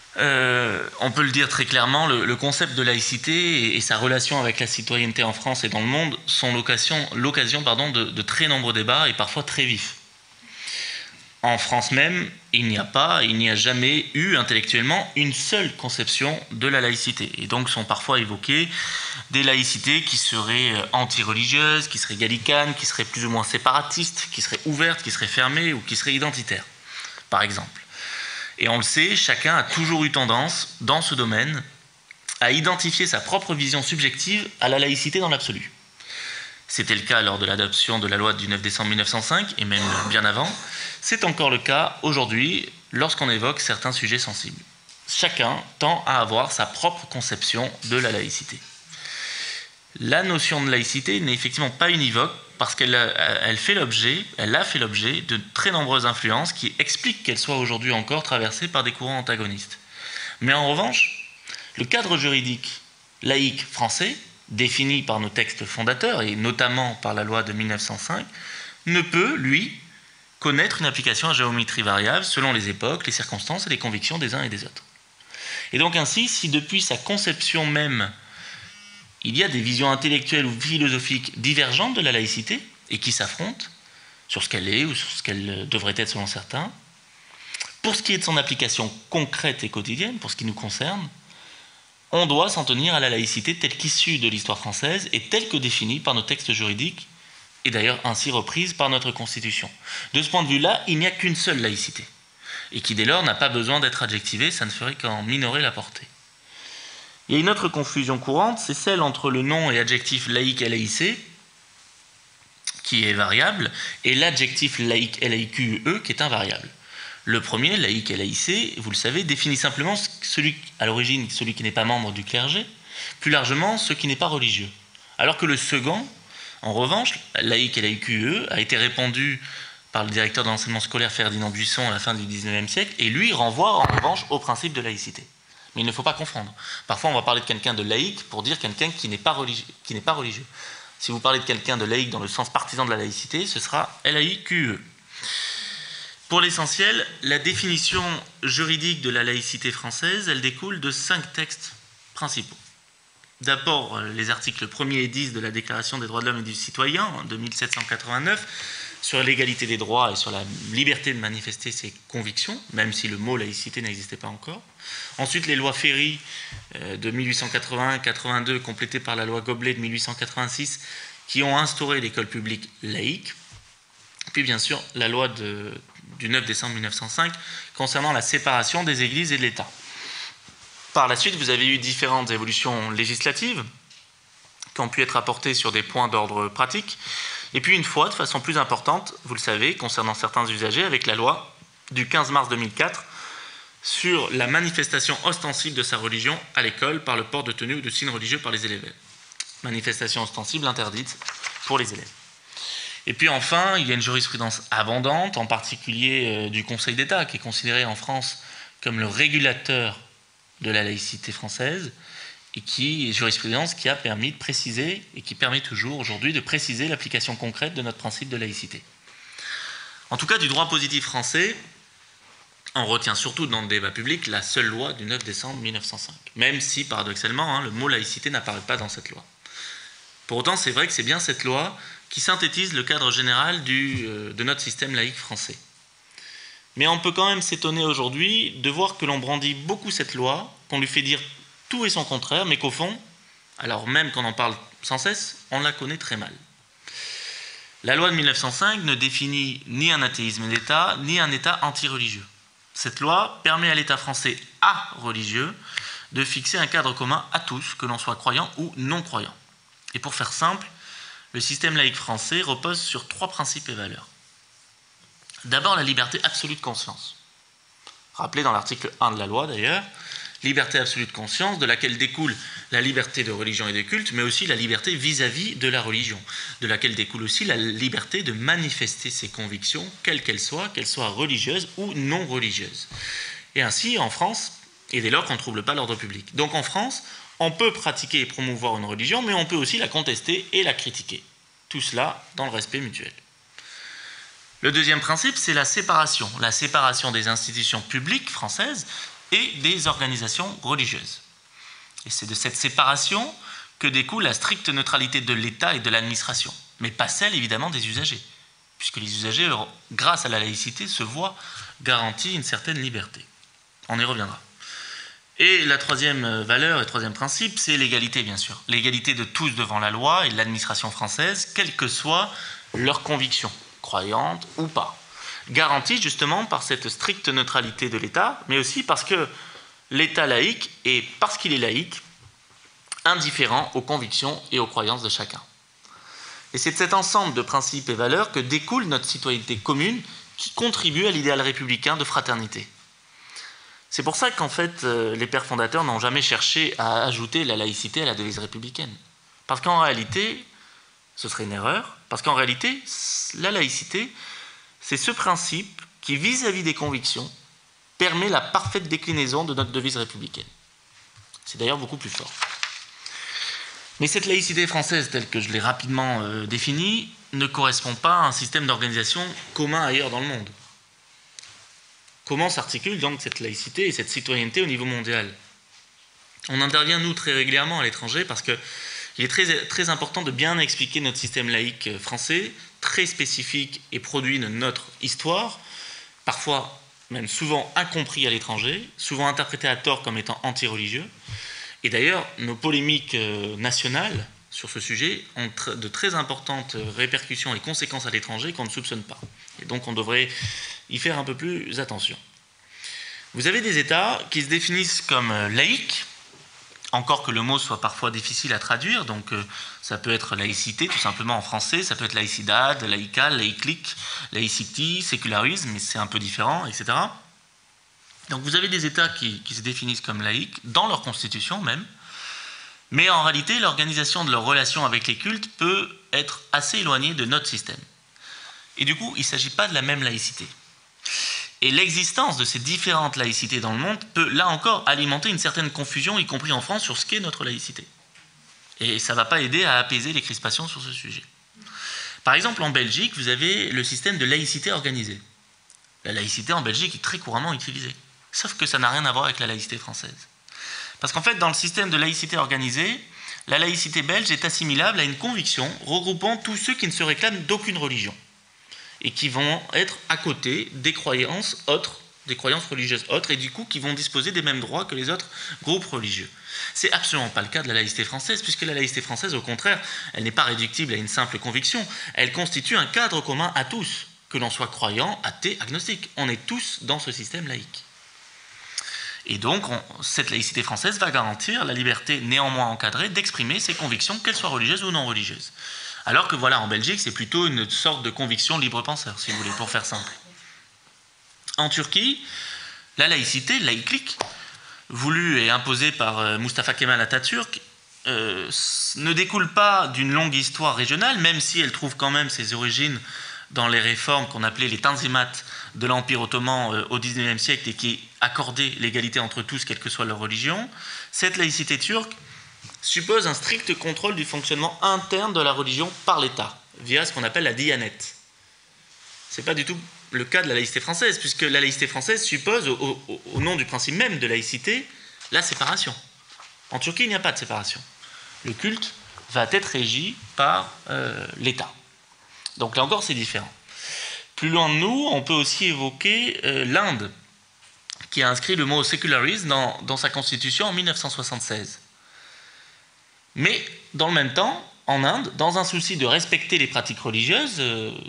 On peut le dire très clairement, le concept de laïcité et sa relation avec la citoyenneté en France et dans le monde sont l'occasion de très nombreux débats et parfois très vifs. En France même, il n'y a jamais eu intellectuellement une seule conception de la laïcité. Et donc sont parfois évoquées des laïcités qui seraient anti-religieuses, qui seraient gallicanes, qui seraient plus ou moins séparatistes, qui seraient ouvertes, qui seraient fermées ou qui seraient identitaires, par exemple. Et on le sait, chacun a toujours eu tendance, dans ce domaine, à identifier sa propre vision subjective à la laïcité dans l'absolu. C'était le cas lors de l'adoption de la loi du 9 décembre 1905, et même bien avant. C'est encore le cas aujourd'hui lorsqu'on évoque certains sujets sensibles. Chacun tend à avoir sa propre conception de la laïcité. La notion de laïcité n'est effectivement pas univoque parce qu'elle a fait l'objet de très nombreuses influences qui expliquent qu'elle soit aujourd'hui encore traversée par des courants antagonistes. Mais en revanche, le cadre juridique laïque français, défini par nos textes fondateurs et notamment par la loi de 1905, ne peut, lui, connaître une application à géométrie variable selon les époques, les circonstances et les convictions des uns et des autres. Et donc ainsi, si depuis sa conception même, il y a des visions intellectuelles ou philosophiques divergentes de la laïcité et qui s'affrontent sur ce qu'elle est ou sur ce qu'elle devrait être selon certains, pour ce qui est de son application concrète et quotidienne, pour ce qui nous concerne, on doit s'en tenir à la laïcité telle qu'issue de l'histoire française et telle que définie par nos textes juridiques et d'ailleurs ainsi reprise par notre Constitution. De ce point de vue-là, il n'y a qu'une seule laïcité, et qui dès lors n'a pas besoin d'être adjectivée, ça ne ferait qu'en minorer la portée. Il y a une autre confusion courante, c'est celle entre le nom et adjectif laïque et laïcé, qui est variable, et l'adjectif laïque LAIQE, qui est invariable. Le premier, laïque et laïcé, vous le savez, définit simplement à l'origine celui qui n'est pas membre du clergé, plus largement ce qui n'est pas religieux. Alors que le second, en revanche, laïque et laïque, a été répandu par le directeur de l'enseignement scolaire Ferdinand Buisson à la fin du XIXe siècle, et lui renvoie en revanche au principe de laïcité. Mais il ne faut pas confondre. Parfois, on va parler de quelqu'un de laïque pour dire quelqu'un qui n'est pas religieux. Si vous parlez de quelqu'un de laïque dans le sens partisan de la laïcité, ce sera LAIQE. Pour l'essentiel, la définition juridique de la laïcité française, elle découle de 5 textes principaux. D'abord, les articles 1er et 10 de la Déclaration des droits de l'homme et du citoyen de 1789 sur l'égalité des droits et sur la liberté de manifester ses convictions, même si le mot laïcité n'existait pas encore. Ensuite, les lois Ferry de 1881-82, complétées par la loi Goblet de 1886, qui ont instauré l'école publique laïque. Puis, bien sûr, la loi du 9 décembre 1905 concernant la séparation des églises et de l'État. Par la suite, vous avez eu différentes évolutions législatives qui ont pu être apportées sur des points d'ordre pratique. Et puis une fois, de façon plus importante, vous le savez, concernant certains usagers, avec la loi du 15 mars 2004 sur la manifestation ostensible de sa religion à l'école par le port de tenue ou de signes religieux par les élèves. Manifestation ostensible interdite pour les élèves. Et puis enfin, il y a une jurisprudence abondante, en particulier du Conseil d'État, qui est considéré en France comme le régulateur de la laïcité française, et jurisprudence qui a permis de préciser, et qui permet toujours aujourd'hui de préciser l'application concrète de notre principe de laïcité. En tout cas, du droit positif français, on retient surtout dans le débat public la seule loi du 9 décembre 1905, même si, paradoxalement, le mot laïcité n'apparaît pas dans cette loi. Pour autant, c'est vrai que c'est bien cette loi qui synthétise le cadre général de notre système laïque français. Mais on peut quand même s'étonner aujourd'hui de voir que l'on brandit beaucoup cette loi, qu'on lui fait dire tout et son contraire, mais qu'au fond, alors même qu'on en parle sans cesse, on la connaît très mal. La loi de 1905 ne définit ni un athéisme d'État, ni un État anti-religieux. Cette loi permet à l'État français religieux de fixer un cadre commun à tous, que l'on soit croyant ou non croyant. Et pour faire simple, le système laïque français repose sur 3 principes et valeurs. D'abord, la liberté absolue de conscience. Rappelée dans l'article 1 de la loi d'ailleurs, liberté absolue de conscience de laquelle découle la liberté de religion et de culte, mais aussi la liberté vis-à-vis de la religion, de laquelle découle aussi la liberté de manifester ses convictions, quelles qu'elles soient religieuses ou non religieuses. Et ainsi, en France, et dès lors qu'on ne trouble pas l'ordre public. Donc en France, on peut pratiquer et promouvoir une religion, mais on peut aussi la contester et la critiquer. Tout cela dans le respect mutuel. Le deuxième principe, c'est la séparation des institutions publiques françaises et des organisations religieuses. Et c'est de cette séparation que découle la stricte neutralité de l'État et de l'administration, mais pas celle évidemment des usagers, puisque les usagers, grâce à la laïcité, se voient garantie une certaine liberté. On y reviendra. Et la troisième valeur et troisième principe, c'est l'égalité, bien sûr. L'égalité de tous devant la loi et de l'administration française, quelles que soient leurs convictions, croyantes ou pas. Garantie justement par cette stricte neutralité de l'État, mais aussi parce que l'État laïque est, parce qu'il est laïque, indifférent aux convictions et aux croyances de chacun. Et c'est de cet ensemble de principes et valeurs que découle notre citoyenneté commune qui contribue à l'idéal républicain de fraternité. C'est pour ça qu'en fait, les pères fondateurs n'ont jamais cherché à ajouter la laïcité à la devise républicaine. Parce qu'en réalité, ce serait une erreur, parce qu'en réalité, la laïcité, c'est ce principe qui, vis-à-vis des convictions, permet la parfaite déclinaison de notre devise républicaine. C'est d'ailleurs beaucoup plus fort. Mais cette laïcité française, telle que je l'ai rapidement définie, ne correspond pas à un système d'organisation commun ailleurs dans le monde. Comment s'articule donc cette laïcité et cette citoyenneté au niveau mondial? On intervient, nous, très régulièrement à l'étranger parce qu'il est très, très important de bien expliquer notre système laïque français, très spécifique et produit de notre histoire, parfois, même souvent incompris à l'étranger, souvent interprété à tort comme étant anti-religieux. Et d'ailleurs, nos polémiques nationales sur ce sujet ont de très importantes répercussions et conséquences à l'étranger qu'on ne soupçonne pas. Et donc on devrait y faire un peu plus attention. Vous avez des États qui se définissent comme laïques, encore que le mot soit parfois difficile à traduire, donc ça peut être laïcité tout simplement en français, ça peut être laïcidad, laïcal, laïclique, laïcity, sécularisme, mais c'est un peu différent, etc. Donc vous avez des États qui se définissent comme laïques, dans leur constitution même, mais en réalité l'organisation de leurs relations avec les cultes peut être assez éloignée de notre système. Et du coup, il ne s'agit pas de la même laïcité. Et l'existence de ces différentes laïcités dans le monde peut, là encore, alimenter une certaine confusion, y compris en France, sur ce qu'est notre laïcité. Et ça ne va pas aider à apaiser les crispations sur ce sujet. Par exemple, en Belgique, vous avez le système de laïcité organisée. La laïcité en Belgique est très couramment utilisée. Sauf que ça n'a rien à voir avec la laïcité française. Parce qu'en fait, dans le système de laïcité organisée, la laïcité belge est assimilable à une conviction regroupant tous ceux qui ne se réclament d'aucune religion et qui vont être à côté des croyances autres, des croyances religieuses autres, et du coup qui vont disposer des mêmes droits que les autres groupes religieux. C'est absolument pas le cas de la laïcité française, puisque la laïcité française, au contraire, elle n'est pas réductible à une simple conviction, elle constitue un cadre commun à tous, que l'on soit croyant, athée, agnostique. On est tous dans ce système laïque. Et donc, cette laïcité française va garantir la liberté néanmoins encadrée d'exprimer ses convictions, qu'elles soient religieuses ou non religieuses. Alors que voilà, en Belgique, c'est plutôt une sorte de conviction libre-penseur, si vous voulez, pour faire simple. En Turquie, la laïcité, laïclique, voulue et imposée par Mustafa Kemal Atatürk, ne découle pas d'une longue histoire régionale, même si elle trouve quand même ses origines dans les réformes qu'on appelait les Tanzimat de l'Empire ottoman au XIXe siècle et qui accordaient l'égalité entre tous, quelle que soit leur religion. Cette laïcité turque suppose un strict contrôle du fonctionnement interne de la religion par l'État, via ce qu'on appelle la Diyanet. Ce n'est pas du tout le cas de la laïcité française, puisque la laïcité française suppose, au nom du principe même de laïcité, la séparation. En Turquie, il n'y a pas de séparation. Le culte va être régi par l'État. Donc là encore, c'est différent. Plus loin de nous, on peut aussi évoquer l'Inde, qui a inscrit le mot sécularisme dans sa constitution en 1976. Mais, dans le même temps, en Inde, dans un souci de respecter les pratiques religieuses,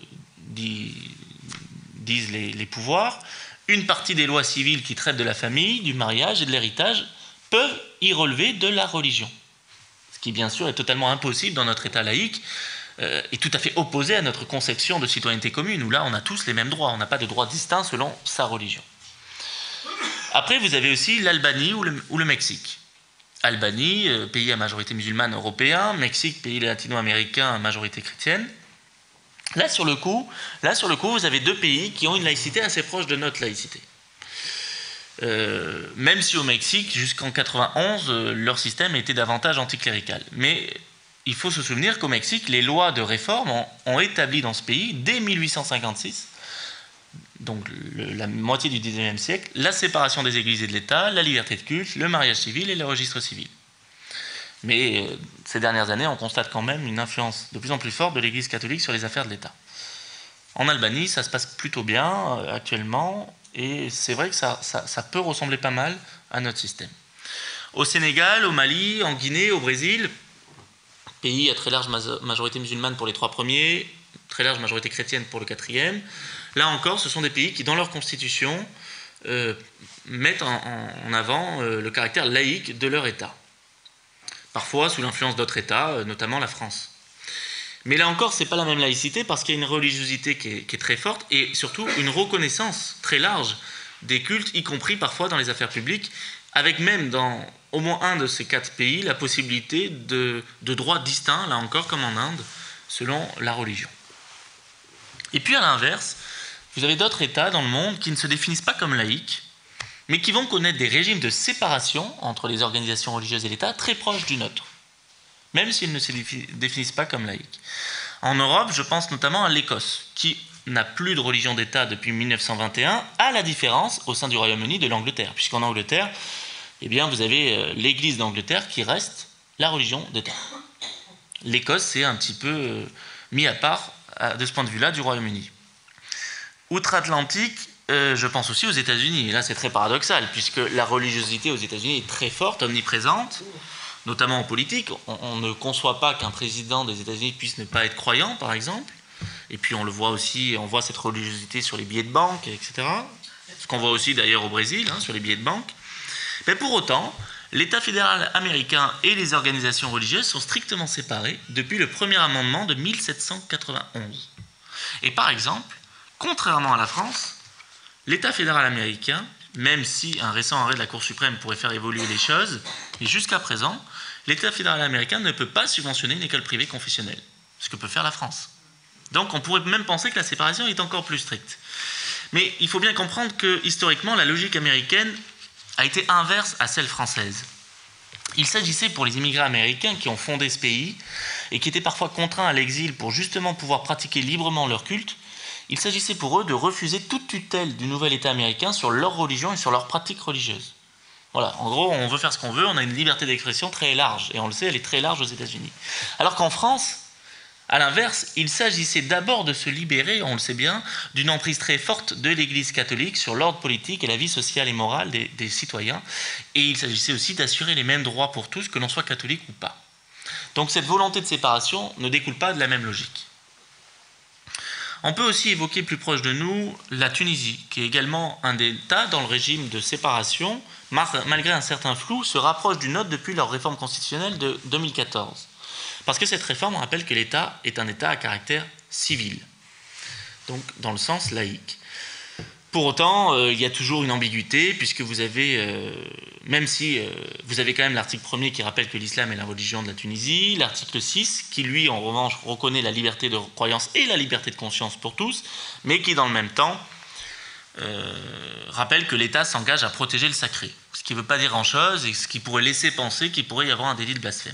disent les pouvoirs, une partie des lois civiles qui traitent de la famille, du mariage et de l'héritage peuvent y relever de la religion. Ce qui, bien sûr, est totalement impossible dans notre État laïque et tout à fait opposé à notre conception de citoyenneté commune, où là, on a tous les mêmes droits, on n'a pas de droits distincts selon sa religion. Après, vous avez aussi l'Albanie ou le Mexique. Albanie, pays à majorité musulmane européen, Mexique, pays latino-américain à majorité chrétienne. Là, sur le coup, vous avez deux pays qui ont une laïcité assez proche de notre laïcité. Même si au Mexique, jusqu'en 91, leur système était davantage anticlérical. Mais il faut se souvenir qu'au Mexique, les lois de réforme ont établi dans ce pays, dès 1856, donc la moitié du XIXe siècle, la séparation des églises et de l'État, la liberté de culte, le mariage civil et le registre civil. Mais ces dernières années, on constate quand même une influence de plus en plus forte de l'Église catholique sur les affaires de l'État. En Albanie, ça se passe plutôt bien actuellement, et c'est vrai que ça peut ressembler pas mal à notre système. Au Sénégal, au Mali, en Guinée, au Brésil, pays à très large majorité musulmane pour les 3 premiers, très large majorité chrétienne pour le 4e, là encore, ce sont des pays qui, dans leur constitution, mettent en avant le caractère laïque de leur État. Parfois sous l'influence d'autres États, notamment la France. Mais là encore, ce n'est pas la même laïcité parce qu'il y a une religiosité qui est très forte et surtout une reconnaissance très large des cultes, y compris parfois dans les affaires publiques, avec même dans au moins un de ces 4 pays la possibilité de droits distincts, là encore comme en Inde, selon la religion. Et puis à l'inverse, vous avez d'autres États dans le monde qui ne se définissent pas comme laïques, mais qui vont connaître des régimes de séparation entre les organisations religieuses et l'État très proches du nôtre, même s'ils ne se définissent pas comme laïques. En Europe, je pense notamment à l'Écosse, qui n'a plus de religion d'État depuis 1921, à la différence au sein du Royaume-Uni de l'Angleterre, puisqu'en Angleterre, eh bien, vous avez l'Église d'Angleterre qui reste la religion d'État. L'Écosse s'est un petit peu mis à part, de ce point de vue-là, du Royaume-Uni. Outre-Atlantique, je pense aussi aux États-Unis. Et là, c'est très paradoxal, puisque la religiosité aux États-Unis est très forte, omniprésente, notamment en politique. On ne conçoit pas qu'un président des États-Unis puisse ne pas être croyant, par exemple. Et puis on le voit aussi, on voit cette religiosité sur les billets de banque, etc. Ce qu'on voit aussi d'ailleurs au Brésil, sur les billets de banque. Mais pour autant, l'État fédéral américain et les organisations religieuses sont strictement séparés depuis le premier amendement de 1791. Et par exemple, contrairement à la France, l'État fédéral américain, même si un récent arrêt de la Cour suprême pourrait faire évoluer les choses, et jusqu'à présent, l'État fédéral américain ne peut pas subventionner une école privée confessionnelle, ce que peut faire la France. Donc on pourrait même penser que la séparation est encore plus stricte. Mais il faut bien comprendre que, historiquement, la logique américaine a été inverse à celle française. Il s'agissait pour les immigrés américains qui ont fondé ce pays et qui étaient parfois contraints à l'exil pour justement pouvoir pratiquer librement leur culte, il s'agissait pour eux de refuser toute tutelle du nouvel État américain sur leur religion et sur leurs pratiques religieuses. Voilà, en gros, on veut faire ce qu'on veut, on a une liberté d'expression très large, et on le sait, elle est très large aux États-Unis. Alors qu'en France, à l'inverse, il s'agissait d'abord de se libérer, on le sait bien, d'une emprise très forte de l'Église catholique sur l'ordre politique et la vie sociale et morale des citoyens, et il s'agissait aussi d'assurer les mêmes droits pour tous, que l'on soit catholique ou pas. Donc cette volonté de séparation ne découle pas de la même logique. On peut aussi évoquer plus proche de nous la Tunisie, qui est également un État dans le régime de séparation, malgré un certain flou, se rapproche du nôtre depuis leur réforme constitutionnelle de 2014. Parce que cette réforme rappelle que l'État est un État à caractère civil, donc dans le sens laïque. Pour autant, il y a toujours une ambiguïté, puisque vous avez, même si vous avez quand même l'article 1er qui rappelle que l'islam est la religion de la Tunisie, l'article 6 qui, lui, en revanche, reconnaît la liberté de croyance et la liberté de conscience pour tous, mais qui, dans le même temps, rappelle que l'État s'engage à protéger le sacré, ce qui ne veut pas dire grand-chose et ce qui pourrait laisser penser qu'il pourrait y avoir un délit de blasphème.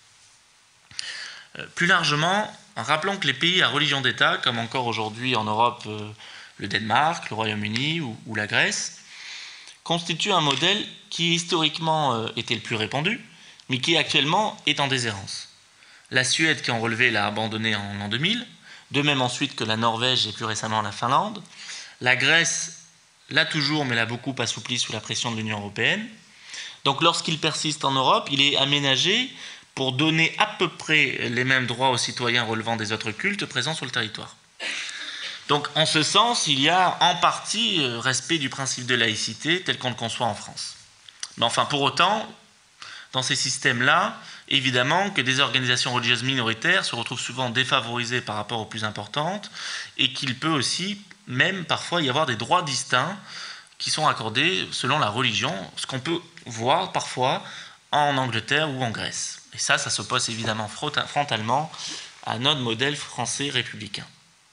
Plus largement, rappelons que les pays à religion d'État, comme encore aujourd'hui en Europe, le Danemark, le Royaume-Uni ou la Grèce, constituent un modèle qui historiquement était le plus répandu, mais qui actuellement est en déshérence. La Suède, qui en relevé, l'a abandonné en l'an 2000, de même ensuite que la Norvège et plus récemment la Finlande. La Grèce l'a toujours, mais l'a beaucoup assoupli sous la pression de l'Union européenne. Donc lorsqu'il persiste en Europe, il est aménagé pour donner à peu près les mêmes droits aux citoyens relevant des autres cultes présents sur le territoire. Donc en ce sens, il y a en partie respect du principe de laïcité tel qu'on le conçoit en France. Mais enfin, pour autant, dans ces systèmes-là, évidemment que des organisations religieuses minoritaires se retrouvent souvent défavorisées par rapport aux plus importantes et qu'il peut aussi, même parfois, y avoir des droits distincts qui sont accordés selon la religion, ce qu'on peut voir parfois en Angleterre ou en Grèce. Et ça s'oppose évidemment frontalement à notre modèle français républicain.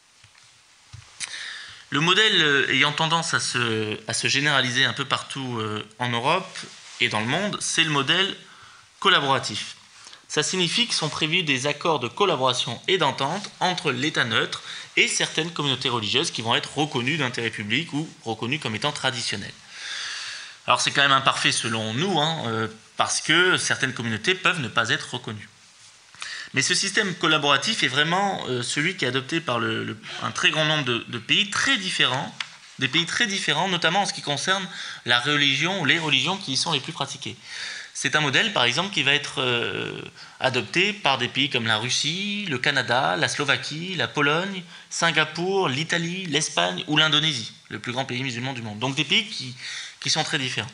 Le modèle ayant tendance à se généraliser un peu partout en Europe et dans le monde, c'est le modèle collaboratif. Ça signifie que sont prévus des accords de collaboration et d'entente entre l'État neutre et certaines communautés religieuses qui vont être reconnues d'intérêt public ou reconnues comme étant traditionnelles. Alors c'est quand même imparfait selon nous, parce que certaines communautés peuvent ne pas être reconnues. Mais ce système collaboratif est vraiment celui qui est adopté par un très grand nombre de pays très différents, des pays très différents, notamment en ce qui concerne la religion ou les religions qui y sont les plus pratiquées. C'est un modèle, par exemple, qui va être adopté par des pays comme la Russie, le Canada, la Slovaquie, la Pologne, Singapour, l'Italie, l'Espagne ou l'Indonésie, le plus grand pays musulman du monde. Donc des pays qui sont très différents.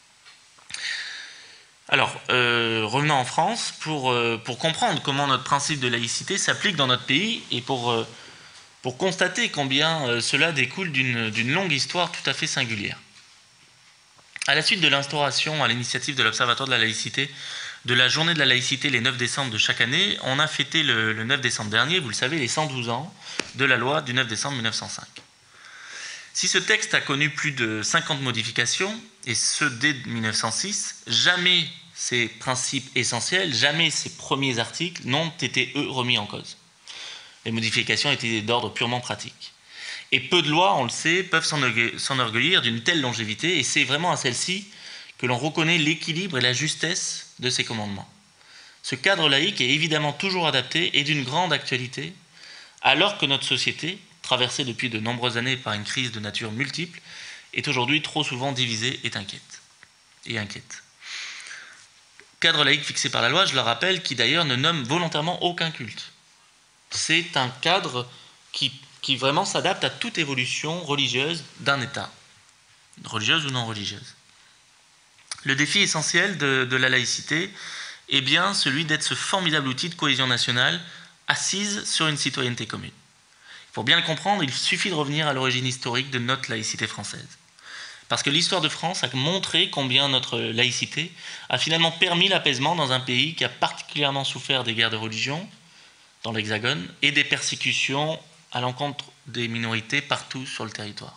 Alors, revenons en France pour comprendre comment notre principe de laïcité s'applique dans notre pays et pour constater combien cela découle d'une longue histoire tout à fait singulière. À la suite de l'instauration à l'initiative de l'Observatoire de la laïcité de la journée de la laïcité les 9 décembre de chaque année, on a fêté le 9 décembre dernier, vous le savez, les 112 ans de la loi du 9 décembre 1905. Si ce texte a connu plus de 50 modifications, et ce dès 1906, jamais ces principes essentiels, jamais ces premiers articles n'ont été, eux, remis en cause. Les modifications étaient d'ordre purement pratique. Et peu de lois, on le sait, peuvent s'enorgueillir d'une telle longévité, et c'est vraiment à celle-ci que l'on reconnaît l'équilibre et la justesse de ces commandements. Ce cadre laïque est évidemment toujours adapté et d'une grande actualité, alors que notre société, traversée depuis de nombreuses années par une crise de nature multiple, est aujourd'hui trop souvent divisée et inquiète. Cadre laïque fixé par la loi, je le rappelle, qui d'ailleurs ne nomme volontairement aucun culte. C'est un cadre qui vraiment s'adapte à toute évolution religieuse d'un État, religieuse ou non religieuse. Le défi essentiel de la laïcité est bien celui d'être ce formidable outil de cohésion nationale assise sur une citoyenneté commune. Pour bien le comprendre, il suffit de revenir à l'origine historique de notre laïcité française. Parce que l'histoire de France a montré combien notre laïcité a finalement permis l'apaisement dans un pays qui a particulièrement souffert des guerres de religion dans l'Hexagone et des persécutions à l'encontre des minorités partout sur le territoire.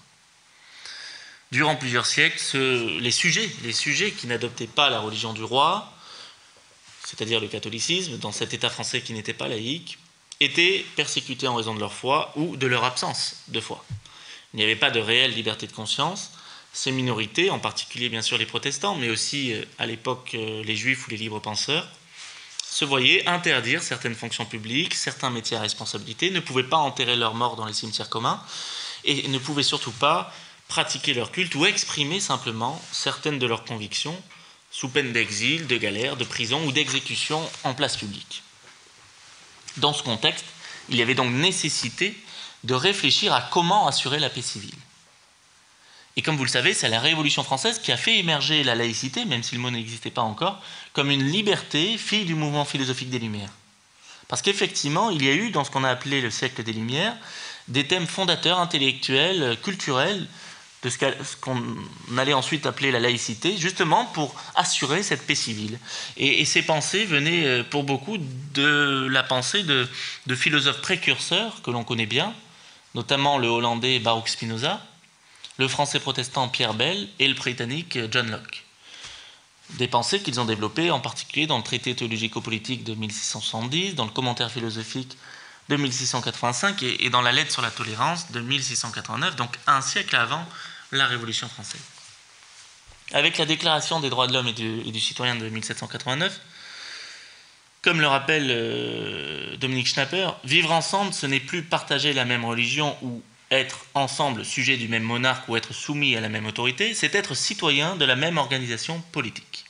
Durant plusieurs siècles, les sujets qui n'adoptaient pas la religion du roi, c'est-à-dire le catholicisme, dans cet État français qui n'était pas laïque, étaient persécutés en raison de leur foi ou de leur absence de foi. Il n'y avait pas de réelle liberté de conscience. Ces minorités, en particulier bien sûr les protestants, mais aussi à l'époque les juifs ou les libres penseurs, se voyaient interdire certaines fonctions publiques, certains métiers à responsabilité, ne pouvaient pas enterrer leurs morts dans les cimetières communs et ne pouvaient surtout pas pratiquer leur culte ou exprimer simplement certaines de leurs convictions sous peine d'exil, de galère, de prison ou d'exécution en place publique. Dans ce contexte, il y avait donc nécessité de réfléchir à comment assurer la paix civile. Et comme vous le savez, c'est la Révolution française qui a fait émerger la laïcité, même si le mot n'existait pas encore, comme une liberté fille du mouvement philosophique des Lumières. Parce qu'effectivement, il y a eu, dans ce qu'on a appelé le siècle des Lumières, des thèmes fondateurs, intellectuels, culturels, de ce qu'on allait ensuite appeler la laïcité, justement pour assurer cette paix civile. Et ces pensées venaient pour beaucoup de la pensée de philosophes précurseurs que l'on connaît bien, notamment le hollandais Baruch Spinoza, le français protestant Pierre Bell et le britannique John Locke. Des pensées qu'ils ont développées en particulier dans le traité théologico-politique de 1670, dans le commentaire philosophique de 1685 et dans la lettre sur la tolérance de 1689, donc un siècle avant la Révolution française. Avec la Déclaration des droits de l'homme et du citoyen de 1789, comme le rappelle Dominique Schnapper, vivre ensemble, ce n'est plus partager la même religion ou être ensemble sujet du même monarque ou être soumis à la même autorité, c'est être citoyen de la même organisation politique.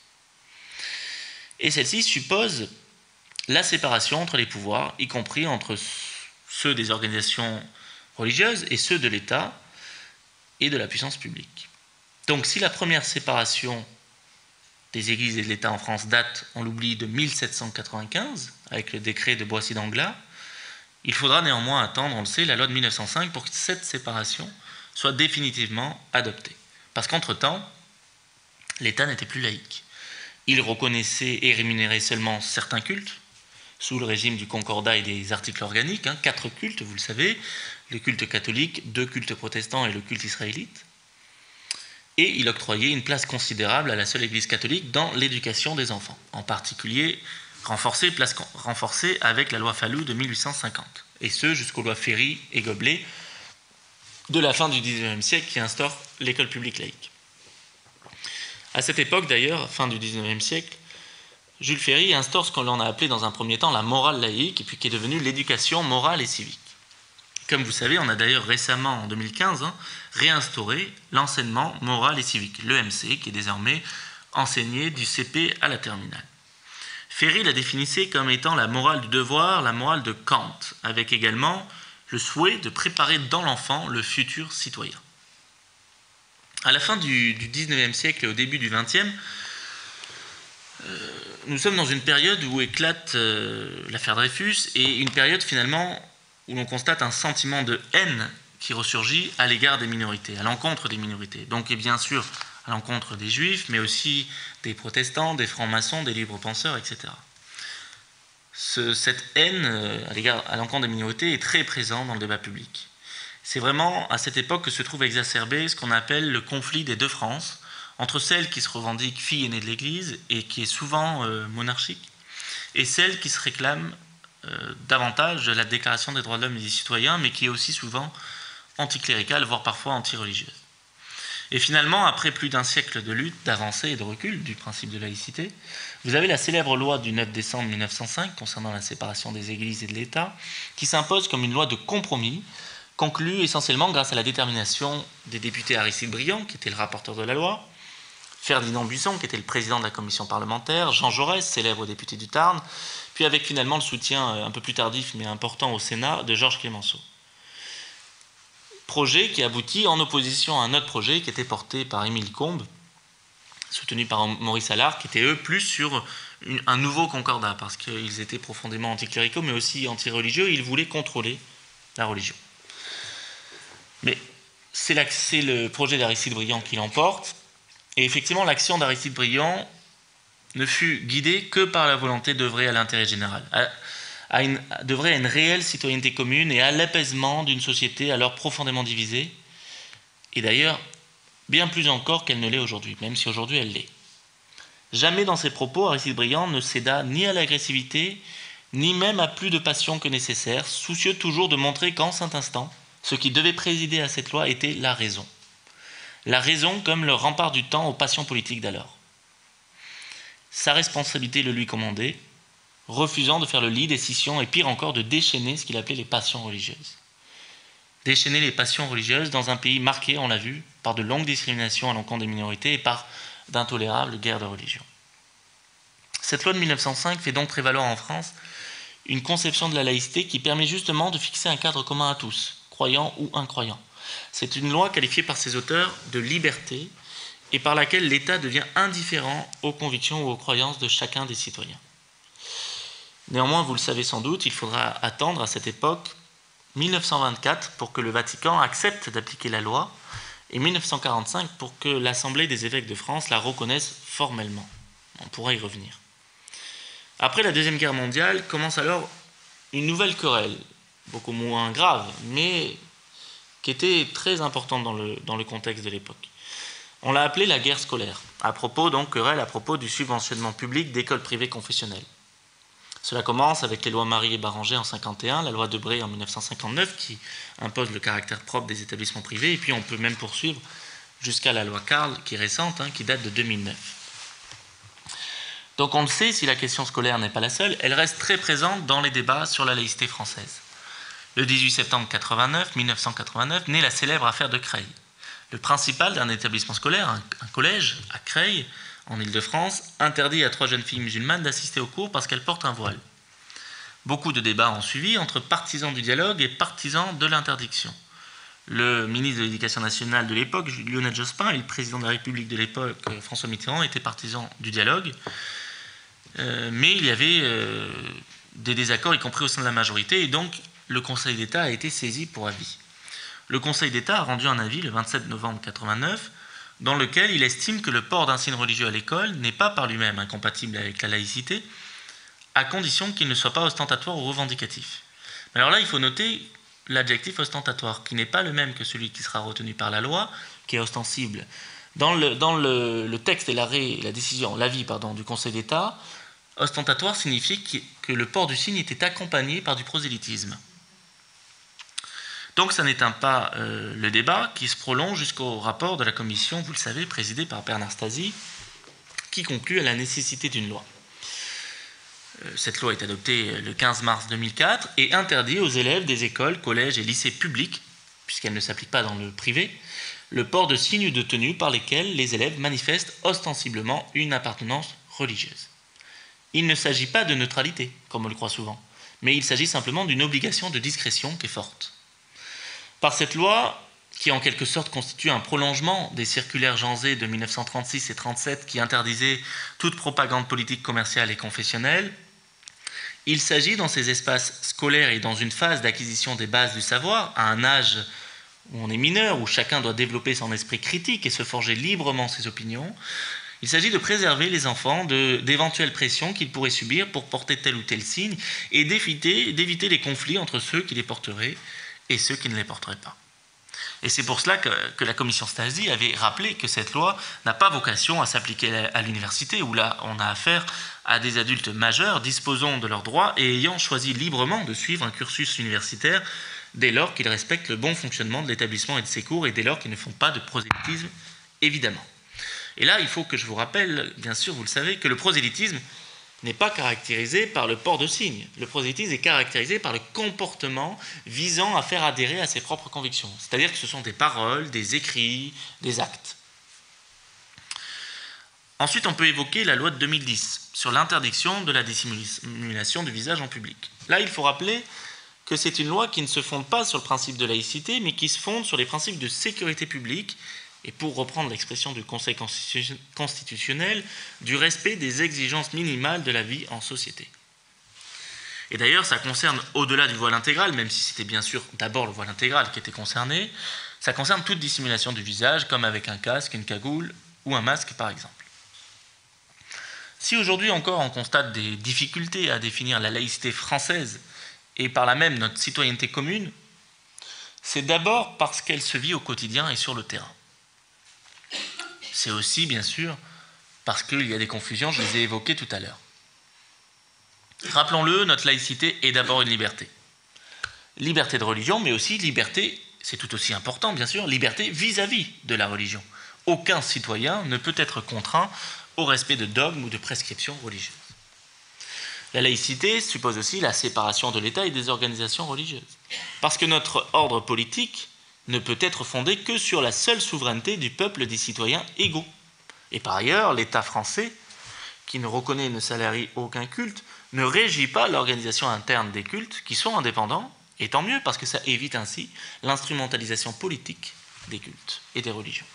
Et celle-ci suppose la séparation entre les pouvoirs, y compris entre ceux des organisations religieuses et ceux de l'État et de la puissance publique. Donc si la première séparation des églises et de l'État en France date, on l'oublie, de 1795, avec le décret de Boissy-d'Anglas, il faudra néanmoins attendre, on le sait, la loi de 1905 pour que cette séparation soit définitivement adoptée. Parce qu'entre-temps, l'État n'était plus laïque. Il reconnaissait et rémunérait seulement certains cultes, sous le régime du concordat et des articles organiques, 4 cultes, vous le savez, le culte catholique, 2 cultes protestants et le culte israélite. Et il octroyait une place considérable à la seule Église catholique dans l'éducation des enfants, en particulier renforcée avec la loi Fallou de 1850, et ce jusqu'aux lois Ferry et Goblet de la fin du XIXe siècle qui instaurent l'école publique laïque. À cette époque d'ailleurs, fin du XIXe siècle, Jules Ferry instaure ce qu'on en a appelé dans un premier temps la morale laïque, et puis qui est devenue l'éducation morale et civique. Comme vous savez, on a d'ailleurs récemment, en 2015, réinstauré l'enseignement moral et civique, l'EMC, qui est désormais enseigné du CP à la terminale. Ferry la définissait comme étant la morale du devoir, la morale de Kant, avec également le souhait de préparer dans l'enfant le futur citoyen. À la fin du XIXe siècle et au début du XXe, nous sommes dans une période où éclate l'affaire Dreyfus, et une période finalement où l'on constate un sentiment de haine qui ressurgit à l'égard des minorités, à l'encontre des minorités. Donc, et bien sûr, à l'encontre des juifs, mais aussi des protestants, des francs-maçons, des libres penseurs, etc. Cette haine à l'encontre des minorités est très présente dans le débat public. C'est vraiment à cette époque que se trouve exacerbé ce qu'on appelle le conflit des deux France, entre celle qui se revendique fille aînée de l'Église et qui est souvent monarchique, et celle qui se réclame davantage de la Déclaration des droits de l'homme et des citoyens, mais qui est aussi souvent anticléricale, voire parfois anti-religieuse. Et finalement, après plus d'un siècle de lutte, d'avancée et de recul du principe de laïcité, vous avez la célèbre loi du 9 décembre 1905 concernant la séparation des églises et de l'État, qui s'impose comme une loi de compromis, conclue essentiellement grâce à la détermination des députés Aristide Briand, qui était le rapporteur de la loi, Ferdinand Buisson, qui était le président de la commission parlementaire, Jean Jaurès, célèbre député du Tarn, puis avec finalement le soutien un peu plus tardif mais important au Sénat de Georges Clemenceau. Projet qui aboutit en opposition à un autre projet qui était porté par Émile Combes, soutenu par Maurice Allard, qui était eux plus sur un nouveau concordat, parce qu'ils étaient profondément anticléricaux mais aussi anti-religieux, et ils voulaient contrôler la religion. Mais c'est le projet d'Aristide Briand qui l'emporte, et effectivement l'action d'Aristide Briand ne fut guidée que par la volonté d'œuvrer à l'intérêt général, d'œuvrer à une réelle citoyenneté commune et à l'apaisement d'une société alors profondément divisée, et d'ailleurs bien plus encore qu'elle ne l'est aujourd'hui, même si aujourd'hui elle l'est. Jamais dans ses propos, Aristide Briand ne céda ni à l'agressivité, ni même à plus de passion que nécessaire, soucieux toujours de montrer qu'en cet instant, ce qui devait présider à cette loi était la raison. La raison comme le rempart du temps aux passions politiques d'alors. Sa responsabilité le lui commandait, refusant de faire le lit des scissions et pire encore de déchaîner ce qu'il appelait les passions religieuses. Déchaîner les passions religieuses dans un pays marqué, on l'a vu, par de longues discriminations à l'encontre des minorités et par d'intolérables guerres de religion. Cette loi de 1905 fait donc prévaloir en France une conception de la laïcité qui permet justement de fixer un cadre commun à tous, croyants ou incroyants. C'est une loi qualifiée par ses auteurs de liberté et par laquelle l'État devient indifférent aux convictions ou aux croyances de chacun des citoyens. Néanmoins, vous le savez sans doute, il faudra attendre à cette époque 1924 pour que le Vatican accepte d'appliquer la loi et 1945 pour que l'Assemblée des évêques de France la reconnaisse formellement. On pourra y revenir. Après la Deuxième Guerre mondiale, commence alors une nouvelle querelle, beaucoup moins grave, mais qui était très importante dans le contexte de l'époque. On l'a appelée la guerre scolaire, querelle à propos du subventionnement public d'écoles privées confessionnelles. Cela commence avec les lois Marie et Baranger en 1951, la loi Debré en 1959 qui impose le caractère propre des établissements privés, et puis on peut même poursuivre jusqu'à la loi Carle qui est récente, qui date de 2009. Donc on le sait, si la question scolaire n'est pas la seule, elle reste très présente dans les débats sur la laïcité française. Le 18 septembre 1989, naît la célèbre affaire de Creil. Le principal d'un établissement scolaire, un collège à Creil, en Île-de-France, interdit à 3 jeunes filles musulmanes d'assister aux cours parce qu'elles portent un voile. Beaucoup de débats ont suivi entre partisans du dialogue et partisans de l'interdiction. Le ministre de l'Éducation nationale de l'époque, Lionel Jospin, et le président de la République de l'époque, François Mitterrand, étaient partisans du dialogue, mais il y avait des désaccords, y compris au sein de la majorité, et donc le Conseil d'État a été saisi pour avis. Le Conseil d'État a rendu un avis le 27 novembre 1989, dans lequel il estime que le port d'un signe religieux à l'école n'est pas par lui-même incompatible avec la laïcité, à condition qu'il ne soit pas ostentatoire ou revendicatif. Mais alors là, il faut noter l'adjectif ostentatoire, qui n'est pas le même que celui qui sera retenu par la loi, qui est ostensible. Dans le texte et la décision, l'avis du Conseil d'État, Ostentatoire signifiait que le port du signe était accompagné par du prosélytisme. Donc ça n'éteint pas le débat qui se prolonge jusqu'au rapport de la commission, vous le savez, présidée par Bernard Stasi, qui conclut à la nécessité d'une loi. Cette loi est adoptée le 15 mars 2004 et interdit aux élèves des écoles, collèges et lycées publics, puisqu'elle ne s'applique pas dans le privé, le port de signes ou de tenues par lesquels les élèves manifestent ostensiblement une appartenance religieuse. Il ne s'agit pas de neutralité, comme on le croit souvent, mais il s'agit simplement d'une obligation de discrétion qui est forte. Par cette loi, qui en quelque sorte constitue un prolongement des circulaires Jean Zay de 1936 et 1937 qui interdisaient toute propagande politique, commerciale et confessionnelle, il s'agit dans ces espaces scolaires et dans une phase d'acquisition des bases du savoir, à un âge où on est mineur, où chacun doit développer son esprit critique et se forger librement ses opinions, il s'agit de préserver les enfants d'éventuelles pressions qu'ils pourraient subir pour porter tel ou tel signe et d'éviter les conflits entre ceux qui les porteraient et ceux qui ne les porteraient pas. Et c'est pour cela que la commission Stasi avait rappelé que cette loi n'a pas vocation à s'appliquer à l'université, où là on a affaire à des adultes majeurs disposant de leurs droits et ayant choisi librement de suivre un cursus universitaire dès lors qu'ils respectent le bon fonctionnement de l'établissement et de ses cours et dès lors qu'ils ne font pas de prosélytisme, évidemment. Et là, il faut que je vous rappelle, bien sûr, vous le savez, que le prosélytisme n'est pas caractérisé par le port de signes. Le prosélytisme est caractérisé par le comportement visant à faire adhérer à ses propres convictions. C'est-à-dire que ce sont des paroles, des écrits, des actes. Ensuite, on peut évoquer la loi de 2010 sur l'interdiction de la dissimulation du visage en public. Là, il faut rappeler que c'est une loi qui ne se fonde pas sur le principe de laïcité, mais qui se fonde sur les principes de sécurité publique et, pour reprendre l'expression du Conseil constitutionnel, du respect des exigences minimales de la vie en société. Et d'ailleurs, ça concerne, au-delà du voile intégral, même si c'était bien sûr d'abord le voile intégral qui était concerné, ça concerne toute dissimulation du visage, comme avec un casque, une cagoule ou un masque par exemple. Si aujourd'hui encore on constate des difficultés à définir la laïcité française et par là même notre citoyenneté commune, c'est d'abord parce qu'elle se vit au quotidien et sur le terrain. C'est aussi, bien sûr, parce qu'il y a des confusions, je les ai évoquées tout à l'heure. Rappelons-le, notre laïcité est d'abord une liberté. Liberté de religion, mais aussi liberté, c'est tout aussi important, bien sûr, liberté vis-à-vis de la religion. Aucun citoyen ne peut être contraint au respect de dogmes ou de prescriptions religieuses. La laïcité suppose aussi la séparation de l'État et des organisations religieuses. Parce que notre ordre politique ne peut être fondé que sur la seule souveraineté du peuple des citoyens égaux. Et par ailleurs, l'État français, qui ne reconnaît et ne salarie aucun culte, ne régit pas l'organisation interne des cultes, qui sont indépendants, et tant mieux, parce que ça évite ainsi l'instrumentalisation politique des cultes et des religions.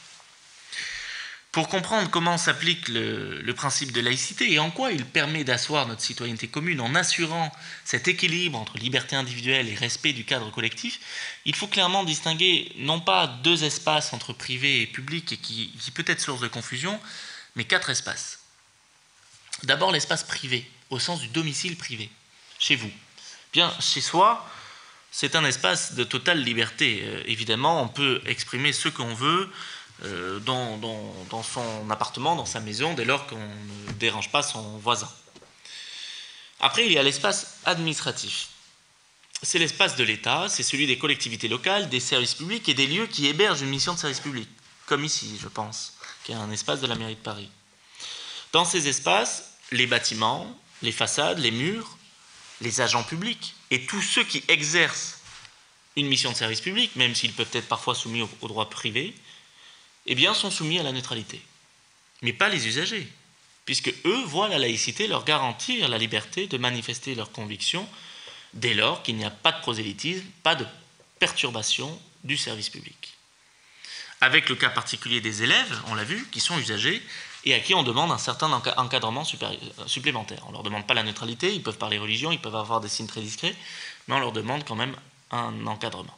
Pour comprendre comment s'applique le principe de laïcité et en quoi il permet d'asseoir notre citoyenneté commune en assurant cet équilibre entre liberté individuelle et respect du cadre collectif, il faut clairement distinguer non pas deux espaces entre privé et public et qui peut être source de confusion, mais quatre espaces. D'abord l'espace privé, au sens du domicile privé, chez vous. Bien, chez soi, c'est un espace de totale liberté. Évidemment, on peut exprimer ce qu'on veut, dans son appartement, dans sa maison, dès lors qu'on ne dérange pas son voisin. Après, il y a l'espace administratif. C'est l'espace de l'État, c'est celui des collectivités locales, des services publics et des lieux qui hébergent une mission de service public, comme ici, je pense, qui est un espace de la mairie de Paris. Dans ces espaces, les bâtiments, les façades, les murs, les agents publics et tous ceux qui exercent une mission de service public, même s'ils peuvent être parfois soumis au droit privé, eh bien, sont soumis à la neutralité. Mais pas les usagers, puisque eux voient la laïcité leur garantir la liberté de manifester leurs convictions dès lors qu'il n'y a pas de prosélytisme, pas de perturbation du service public. Avec le cas particulier des élèves, on l'a vu, qui sont usagers et à qui on demande un certain encadrement supplémentaire. On ne leur demande pas la neutralité, ils peuvent parler religion, ils peuvent avoir des signes très discrets, mais on leur demande quand même un encadrement.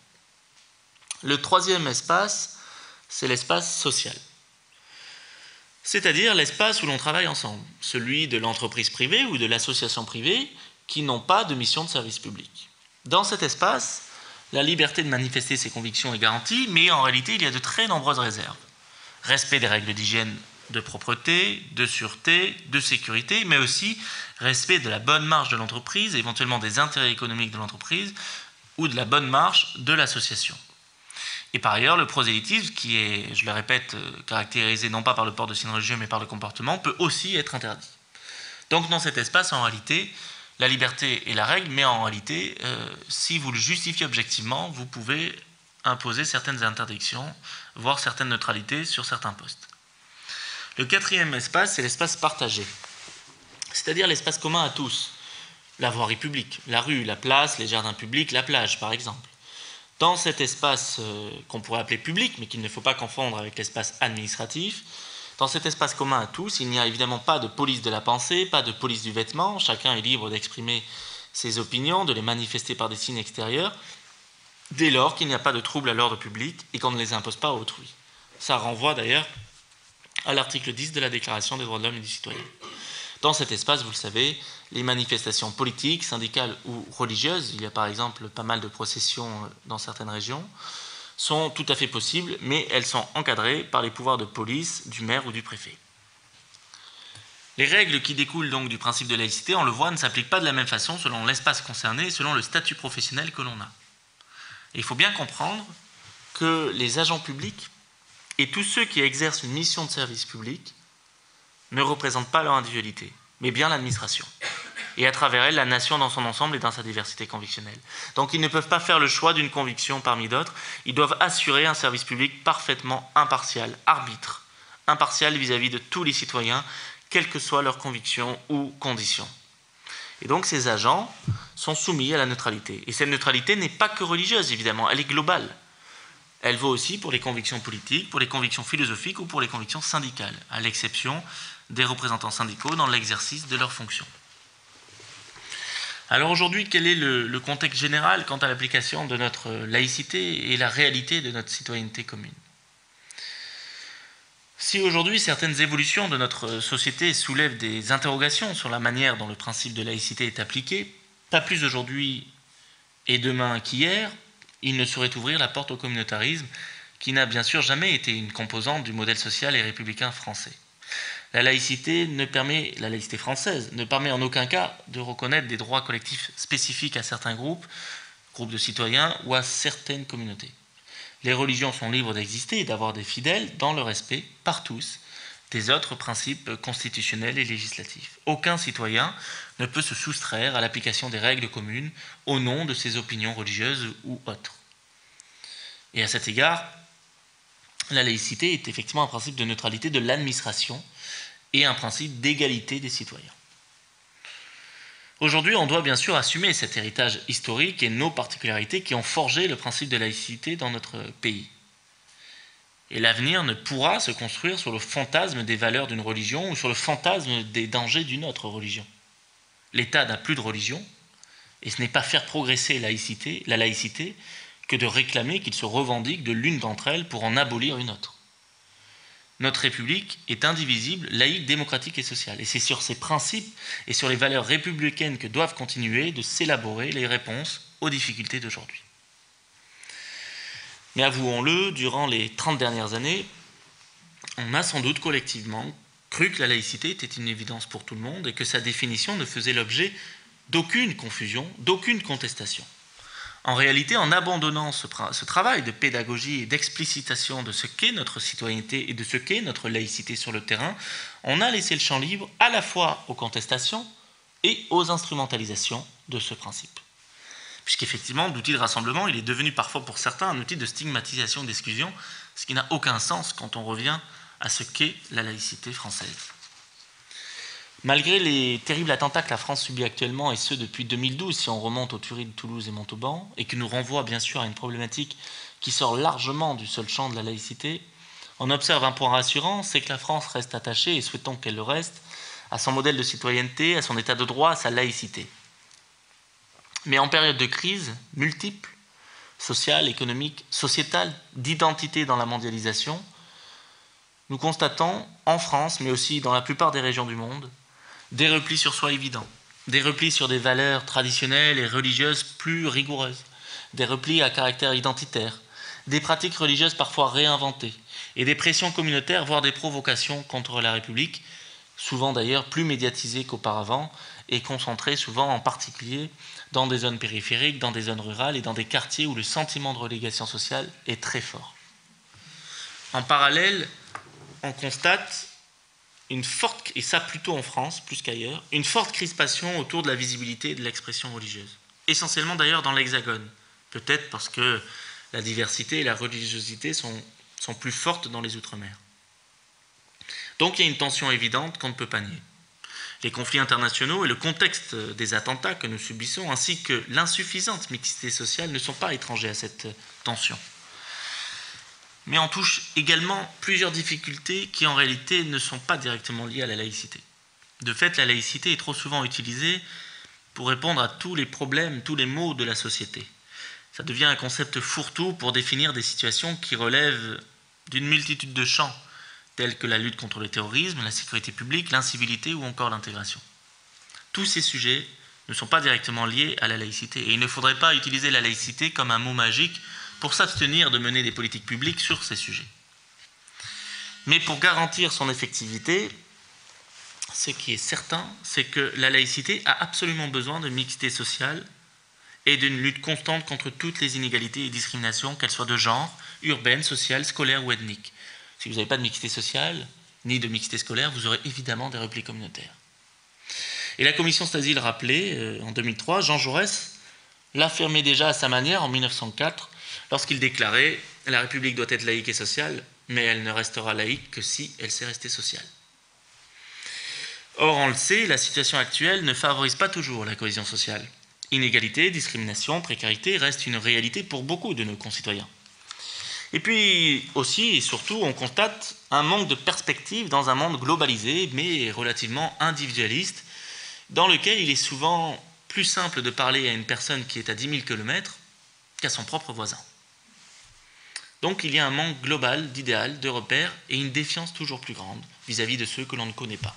Le troisième espace, c'est l'espace social. C'est-à-dire l'espace où l'on travaille ensemble, celui de l'entreprise privée ou de l'association privée qui n'ont pas de mission de service public. Dans cet espace, la liberté de manifester ses convictions est garantie, mais en réalité, il y a de très nombreuses réserves. Respect des règles d'hygiène de propreté, de sûreté, de sécurité, mais aussi respect de la bonne marche de l'entreprise, éventuellement des intérêts économiques de l'entreprise ou de la bonne marche de l'association. Et par ailleurs, le prosélytisme, qui est, je le répète, caractérisé non pas par le port de signes religieux mais par le comportement, peut aussi être interdit. Donc dans cet espace, en réalité, la liberté est la règle, mais en réalité, si vous le justifiez objectivement, vous pouvez imposer certaines interdictions, voire certaines neutralités sur certains postes. Le quatrième espace, c'est l'espace partagé, c'est-à-dire l'espace commun à tous. La voirie publique, la rue, la place, les jardins publics, la plage, par exemple. Dans cet espace qu'on pourrait appeler public, mais qu'il ne faut pas confondre avec l'espace administratif, dans cet espace commun à tous, il n'y a évidemment pas de police de la pensée, pas de police du vêtement, chacun est libre d'exprimer ses opinions, de les manifester par des signes extérieurs, dès lors qu'il n'y a pas de trouble à l'ordre public et qu'on ne les impose pas à autrui. Ça renvoie d'ailleurs à l'article 10 de la Déclaration des droits de l'homme et du citoyen. Dans cet espace, vous le savez, les manifestations politiques, syndicales ou religieuses, il y a par exemple pas mal de processions dans certaines régions, sont tout à fait possibles, mais elles sont encadrées par les pouvoirs de police du maire ou du préfet. Les règles qui découlent donc du principe de laïcité, on le voit, ne s'appliquent pas de la même façon selon l'espace concerné et selon le statut professionnel que l'on a. Et il faut bien comprendre que les agents publics et tous ceux qui exercent une mission de service public ne représentent pas leur individualité, mais bien l'administration. Et à travers elle, la nation dans son ensemble et dans sa diversité convictionnelle. Donc ils ne peuvent pas faire le choix d'une conviction parmi d'autres, ils doivent assurer un service public parfaitement impartial, arbitre, impartial vis-à-vis de tous les citoyens, quelles que soient leurs convictions ou conditions. Et donc ces agents sont soumis à la neutralité. Et cette neutralité n'est pas que religieuse, évidemment, elle est globale. Elle vaut aussi pour les convictions politiques, pour les convictions philosophiques ou pour les convictions syndicales, à l'exception des représentants syndicaux dans l'exercice de leurs fonctions. Alors aujourd'hui, quel est le contexte général quant à l'application de notre laïcité et la réalité de notre citoyenneté commune ? Si aujourd'hui certaines évolutions de notre société soulèvent des interrogations sur la manière dont le principe de laïcité est appliqué, pas plus aujourd'hui et demain qu'hier, il ne saurait ouvrir la porte au communautarisme qui n'a bien sûr jamais été une composante du modèle social et républicain français. La laïcité française ne permet en aucun cas de reconnaître des droits collectifs spécifiques à certains groupes de citoyens ou à certaines communautés. Les religions sont libres d'exister et d'avoir des fidèles dans le respect, par tous, des autres principes constitutionnels et législatifs. Aucun citoyen ne peut se soustraire à l'application des règles communes au nom de ses opinions religieuses ou autres. Et à cet égard, la laïcité est effectivement un principe de neutralité de l'administration et un principe d'égalité des citoyens. Aujourd'hui, on doit bien sûr assumer cet héritage historique et nos particularités qui ont forgé le principe de laïcité dans notre pays. Et l'avenir ne pourra se construire sur le fantasme des valeurs d'une religion ou sur le fantasme des dangers d'une autre religion. L'État n'a plus de religion, et ce n'est pas faire progresser la laïcité que de réclamer qu'il se revendique de l'une d'entre elles pour en abolir une autre. Notre République est indivisible, laïque, démocratique et sociale. Et c'est sur ces principes et sur les valeurs républicaines que doivent continuer de s'élaborer les réponses aux difficultés d'aujourd'hui. Mais avouons-le, durant les 30 dernières années, on a sans doute collectivement cru que la laïcité était une évidence pour tout le monde et que sa définition ne faisait l'objet d'aucune confusion, d'aucune contestation. En réalité, en abandonnant ce travail de pédagogie et d'explicitation de ce qu'est notre citoyenneté et de ce qu'est notre laïcité sur le terrain, on a laissé le champ libre à la fois aux contestations et aux instrumentalisations de ce principe. Puisqu'effectivement, l'outil de rassemblement, il est devenu parfois pour certains un outil de stigmatisation et d'exclusion, ce qui n'a aucun sens quand on revient à ce qu'est la laïcité française. Malgré les terribles attentats que la France subit actuellement, et ce depuis 2012, si on remonte aux tueries de Toulouse et Montauban, et qui nous renvoie bien sûr à une problématique qui sort largement du seul champ de la laïcité, on observe un point rassurant, c'est que la France reste attachée, et souhaitons qu'elle le reste, à son modèle de citoyenneté, à son état de droit, à sa laïcité. Mais en période de crise multiples, sociale, économique, sociétale, d'identité dans la mondialisation, nous constatons en France, mais aussi dans la plupart des régions du monde, des replis sur soi évidents, des replis sur des valeurs traditionnelles et religieuses plus rigoureuses, des replis à caractère identitaire, des pratiques religieuses parfois réinventées, et des pressions communautaires, voire des provocations contre la République, souvent d'ailleurs plus médiatisées qu'auparavant et concentrées souvent en particulier dans des zones périphériques, dans des zones rurales et dans des quartiers où le sentiment de relégation sociale est très fort. En parallèle, on constate une forte, et ça plutôt en France plus qu'ailleurs, une forte crispation autour de la visibilité et de l'expression religieuse. Essentiellement d'ailleurs dans l'Hexagone, peut-être parce que la diversité et la religiosité sont plus fortes dans les Outre-mer. Donc il y a une tension évidente qu'on ne peut pas nier. Les conflits internationaux et le contexte des attentats que nous subissons, ainsi que l'insuffisante mixité sociale, ne sont pas étrangers à cette tension. Mais on touche également plusieurs difficultés qui en réalité ne sont pas directement liées à la laïcité. De fait, la laïcité est trop souvent utilisée pour répondre à tous les problèmes, tous les maux de la société. Ça devient un concept fourre-tout pour définir des situations qui relèvent d'une multitude de champs, tels que la lutte contre le terrorisme, la sécurité publique, l'incivilité ou encore l'intégration. Tous ces sujets ne sont pas directement liés à la laïcité, et il ne faudrait pas utiliser la laïcité comme un mot magique pour s'abstenir de mener des politiques publiques sur ces sujets. Mais pour garantir son effectivité, ce qui est certain, c'est que la laïcité a absolument besoin de mixité sociale et d'une lutte constante contre toutes les inégalités et discriminations, qu'elles soient de genre, urbaines, sociales, scolaires ou ethniques. Si vous n'avez pas de mixité sociale, ni de mixité scolaire, vous aurez évidemment des replis communautaires. Et la commission Stasi le rappelait, en 2003, Jean Jaurès l'affirmait déjà à sa manière en 1904, lorsqu'il déclarait « La République doit être laïque et sociale, mais elle ne restera laïque que si elle sait rester sociale ». Or, on le sait, la situation actuelle ne favorise pas toujours la cohésion sociale. Inégalité, discrimination, précarité restent une réalité pour beaucoup de nos concitoyens. Et puis aussi et surtout, on constate un manque de perspective dans un monde globalisé, mais relativement individualiste, dans lequel il est souvent plus simple de parler à une personne qui est à 10 000 km qu'à son propre voisin. Donc il y a un manque global d'idéal, de repères, et une défiance toujours plus grande vis-à-vis de ceux que l'on ne connaît pas.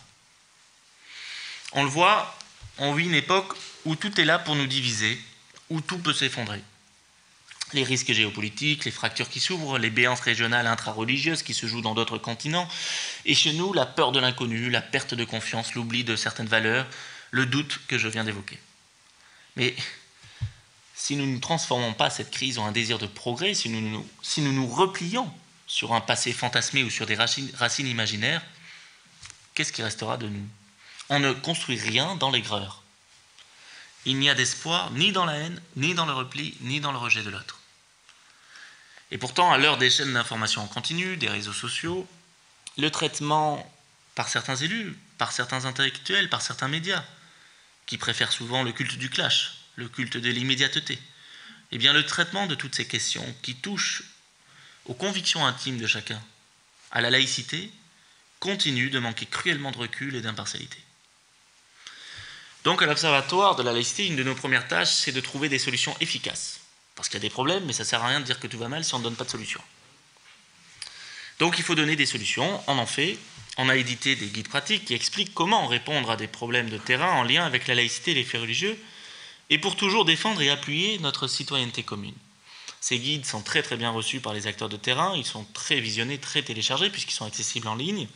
On le voit, on vit une époque où tout est là pour nous diviser, où tout peut s'effondrer. Les risques géopolitiques, les fractures qui s'ouvrent, les béances régionales intra-religieuses qui se jouent dans d'autres continents, et chez nous, la peur de l'inconnu, la perte de confiance, l'oubli de certaines valeurs, le doute que je viens d'évoquer. Mais si nous ne transformons pas cette crise en un désir de progrès, si nous nous replions sur un passé fantasmé ou sur des racines imaginaires, qu'est-ce qui restera de nous? On ne construit rien dans l'aigreur. Il n'y a d'espoir ni dans la haine, ni dans le repli, ni dans le rejet de l'autre. Et pourtant, à l'heure des chaînes d'information en continu, des réseaux sociaux, le traitement par certains élus, par certains intellectuels, par certains médias, qui préfèrent souvent le culte du clash, le culte de l'immédiateté, eh bien le traitement de toutes ces questions qui touchent aux convictions intimes de chacun, à la laïcité, continue de manquer cruellement de recul et d'impartialité. Donc à l'Observatoire de la laïcité, une de nos premières tâches, c'est de trouver des solutions efficaces. Parce qu'il y a des problèmes, mais ça ne sert à rien de dire que tout va mal si on ne donne pas de solution. Donc il faut donner des solutions, on en fait. On a édité des guides pratiques qui expliquent comment répondre à des problèmes de terrain en lien avec la laïcité et les faits religieux, et pour toujours défendre et appuyer notre citoyenneté commune. Ces guides sont très très bien reçus par les acteurs de terrain, ils sont très visionnés, très téléchargés, puisqu'ils sont accessibles en ligne.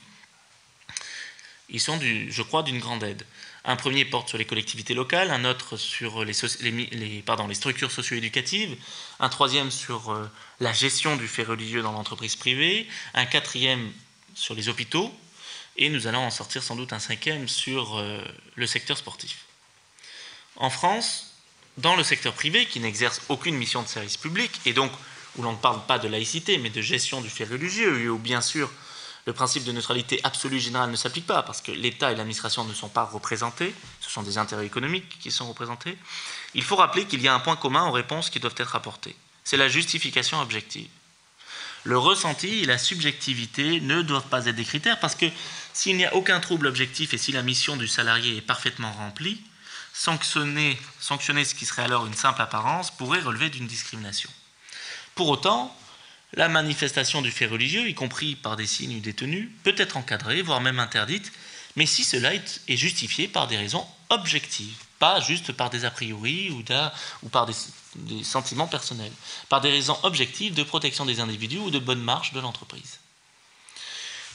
Ils sont, je crois, d'une grande aide. Un premier porte sur les collectivités locales, un autre sur les structures socio-éducatives, un troisième sur la gestion du fait religieux dans l'entreprise privée, un quatrième sur les hôpitaux, et nous allons en sortir sans doute un cinquième sur le secteur sportif. En France, dans le secteur privé, qui n'exerce aucune mission de service public, et donc où l'on ne parle pas de laïcité, mais de gestion du fait religieux, et où bien sûr le principe de neutralité absolue générale ne s'applique pas, parce que l'État et l'administration ne sont pas représentés, ce sont des intérêts économiques qui sont représentés, il faut rappeler qu'il y a un point commun aux réponses qui doivent être apportées. C'est la justification objective. Le ressenti et la subjectivité ne doivent pas être des critères, parce que s'il n'y a aucun trouble objectif et si la mission du salarié est parfaitement remplie, sanctionner ce qui serait alors une simple apparence pourrait relever d'une discrimination. Pour autant, la manifestation du fait religieux, y compris par des signes ou des tenues, peut être encadrée, voire même interdite, mais si cela est justifié par des raisons objectives, pas juste par des a priori ou par des sentiments personnels, par des raisons objectives de protection des individus ou de bonne marche de l'entreprise.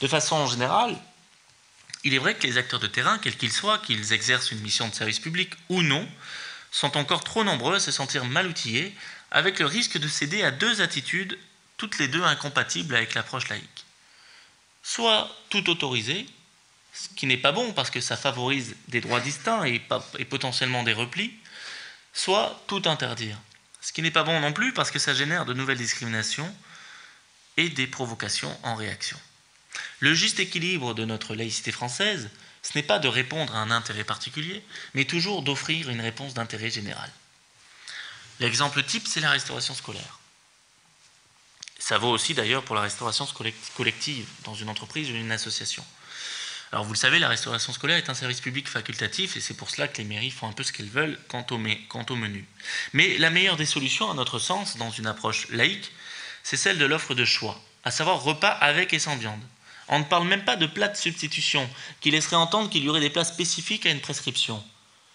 De façon générale, il est vrai que les acteurs de terrain, quels qu'ils soient, qu'ils exercent une mission de service public ou non, sont encore trop nombreux à se sentir mal outillés, avec le risque de céder à deux attitudes, toutes les deux incompatibles avec l'approche laïque. Soit tout autoriser, ce qui n'est pas bon parce que ça favorise des droits distincts et potentiellement des replis, soit tout interdire, ce qui n'est pas bon non plus parce que ça génère de nouvelles discriminations et des provocations en réaction. Le juste équilibre de notre laïcité française, ce n'est pas de répondre à un intérêt particulier, mais toujours d'offrir une réponse d'intérêt général. L'exemple type, c'est la restauration scolaire. Ça vaut aussi d'ailleurs pour la restauration collective dans une entreprise ou une association. Alors vous le savez, la restauration scolaire est un service public facultatif et c'est pour cela que les mairies font un peu ce qu'elles veulent quant au menu. Mais la meilleure des solutions, à notre sens, dans une approche laïque, c'est celle de l'offre de choix, à savoir repas avec et sans viande. On ne parle même pas de plats de substitution, qui laisserait entendre qu'il y aurait des plats spécifiques à une prescription.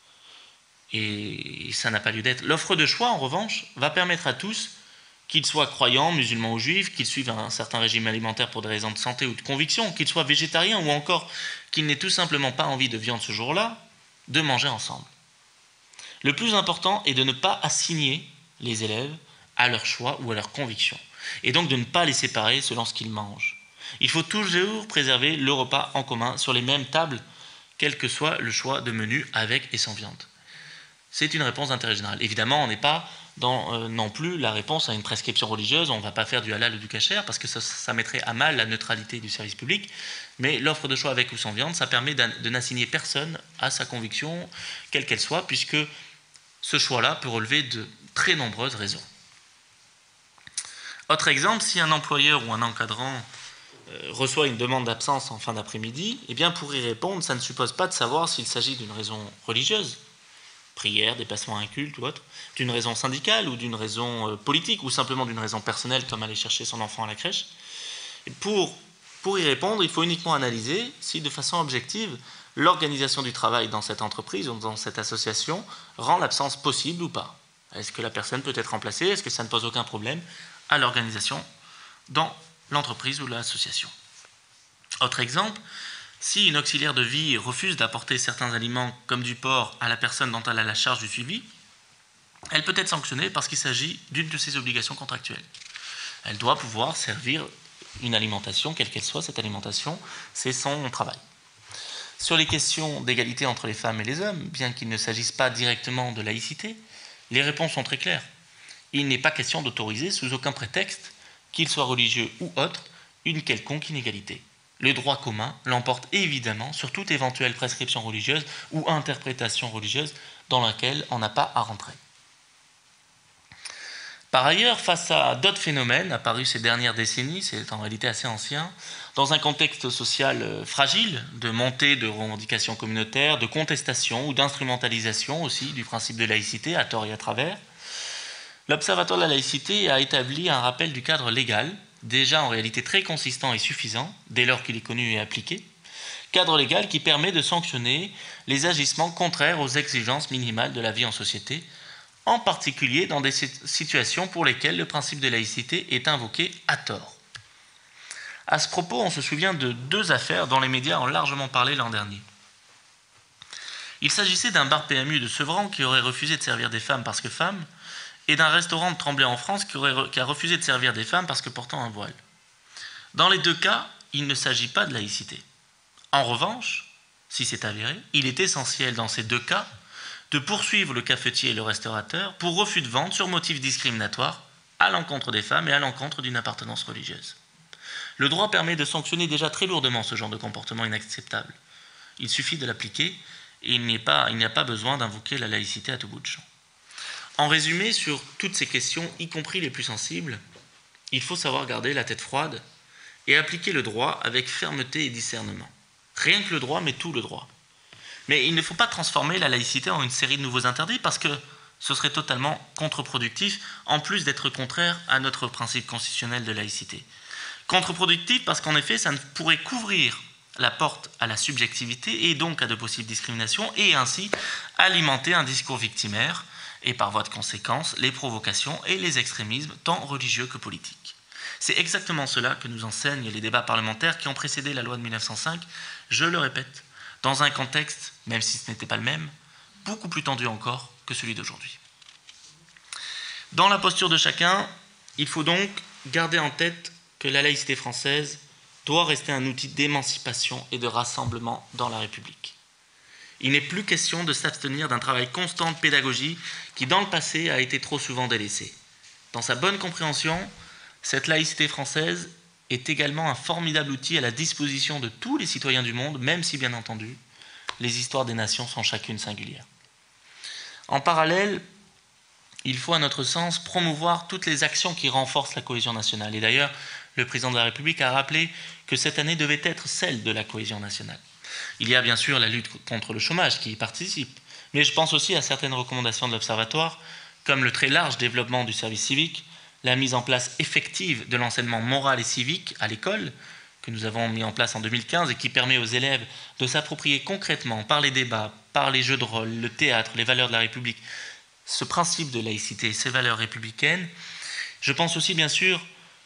Et ça n'a pas lieu d'être. L'offre de choix, en revanche, va permettre à tous, qu'ils soient croyants, musulmans ou juifs, qu'ils suivent un certain régime alimentaire pour des raisons de santé ou de conviction, qu'ils soient végétariens ou encore qu'ils n'aient tout simplement pas envie de viande ce jour-là, de manger ensemble. Le plus important est de ne pas assigner les élèves à leur choix ou à leur conviction, et donc de ne pas les séparer selon ce qu'ils mangent. Il faut toujours préserver le repas en commun sur les mêmes tables, quel que soit le choix de menu avec et sans viande. C'est une réponse d'intérêt général. Évidemment, on n'est pas dans non plus la réponse à une prescription religieuse, on ne va pas faire du halal ou du kasher, parce que ça mettrait à mal la neutralité du service public, mais l'offre de choix avec ou sans viande, ça permet de n'assigner personne à sa conviction, quelle qu'elle soit, puisque ce choix-là peut relever de très nombreuses raisons. Autre exemple, si un employeur ou un encadrant reçoit une demande d'absence en fin d'après-midi, eh bien pour y répondre, ça ne suppose pas de savoir s'il s'agit d'une raison religieuse, prière, déplacement à un culte ou autre, d'une raison syndicale ou d'une raison politique ou simplement d'une raison personnelle comme aller chercher son enfant à la crèche. Et pour y répondre, il faut uniquement analyser si de façon objective, l'organisation du travail dans cette entreprise ou dans cette association rend l'absence possible ou pas. Est-ce que la personne peut être remplacée? Est-ce que ça ne pose aucun problème à l'organisation dans l'entreprise ou l'association? Autre exemple, si une auxiliaire de vie refuse d'apporter certains aliments comme du porc à la personne dont elle a la charge du suivi, elle peut être sanctionnée parce qu'il s'agit d'une de ses obligations contractuelles. Elle doit pouvoir servir une alimentation, quelle qu'elle soit, cette alimentation, c'est son travail. Sur les questions d'égalité entre les femmes et les hommes, bien qu'il ne s'agisse pas directement de laïcité, les réponses sont très claires. Il n'est pas question d'autoriser, sous aucun prétexte, qu'il soit religieux ou autre, une quelconque inégalité. Le droit commun l'emporte évidemment sur toute éventuelle prescription religieuse ou interprétation religieuse dans laquelle on n'a pas à rentrer. Par ailleurs, face à d'autres phénomènes apparus ces dernières décennies, c'est en réalité assez ancien, dans un contexte social fragile, de montée de revendications communautaires, de contestation ou d'instrumentalisation aussi du principe de laïcité à tort et à travers, l'Observatoire de la laïcité a établi un rappel du cadre légal, déjà en réalité très consistant et suffisant, dès lors qu'il est connu et appliqué, cadre légal qui permet de sanctionner les agissements contraires aux exigences minimales de la vie en société, en particulier dans des situations pour lesquelles le principe de laïcité est invoqué à tort. À ce propos, on se souvient de deux affaires dont les médias ont largement parlé l'an dernier. Il s'agissait d'un bar PMU de Sevran qui aurait refusé de servir des femmes parce que femmes, et d'un restaurant de Tremblay en France qui a refusé de servir des femmes parce que portant un voile. Dans les deux cas, il ne s'agit pas de laïcité. En revanche, si c'est avéré, il est essentiel dans ces deux cas de poursuivre le cafetier et le restaurateur pour refus de vente sur motif discriminatoire à l'encontre des femmes et à l'encontre d'une appartenance religieuse. Le droit permet de sanctionner déjà très lourdement ce genre de comportement inacceptable. Il suffit de l'appliquer et il n'y a pas besoin d'invoquer la laïcité à tout bout de champ. En résumé, sur toutes ces questions, y compris les plus sensibles, il faut savoir garder la tête froide et appliquer le droit avec fermeté et discernement. Rien que le droit, mais tout le droit. Mais il ne faut pas transformer la laïcité en une série de nouveaux interdits parce que ce serait totalement contre-productif, en plus d'être contraire à notre principe constitutionnel de laïcité. Contre-productif parce qu'en effet, ça ne pourrait qu'ouvrir la porte à la subjectivité et donc à de possibles discriminations et ainsi alimenter un discours victimaire et par voie de conséquence les provocations et les extrémismes tant religieux que politiques. C'est exactement cela que nous enseignent les débats parlementaires qui ont précédé la loi de 1905, je le répète, dans un contexte, même si ce n'était pas le même, beaucoup plus tendu encore que celui d'aujourd'hui. Dans la posture de chacun, il faut donc garder en tête que la laïcité française doit rester un outil d'émancipation et de rassemblement dans la République. Il n'est plus question de s'abstenir d'un travail constant de pédagogie qui, dans le passé, a été trop souvent délaissé. Dans sa bonne compréhension, cette laïcité française est également un formidable outil à la disposition de tous les citoyens du monde, même si, bien entendu, les histoires des nations sont chacune singulières. En parallèle, il faut, à notre sens, promouvoir toutes les actions qui renforcent la cohésion nationale. Et d'ailleurs, le président de la République a rappelé que cette année devait être celle de la cohésion nationale. Il y a bien sûr la lutte contre le chômage qui y participe, mais je pense aussi à certaines recommandations de l'Observatoire, comme le très large développement du service civique, la mise en place effective de l'enseignement moral et civique à l'école, que nous avons mis en place en 2015 et qui permet aux élèves de s'approprier concrètement, par les débats, par les jeux de rôle, le théâtre, les valeurs de la République, ce principe de laïcité, ces valeurs républicaines. Je pense aussi bien sûr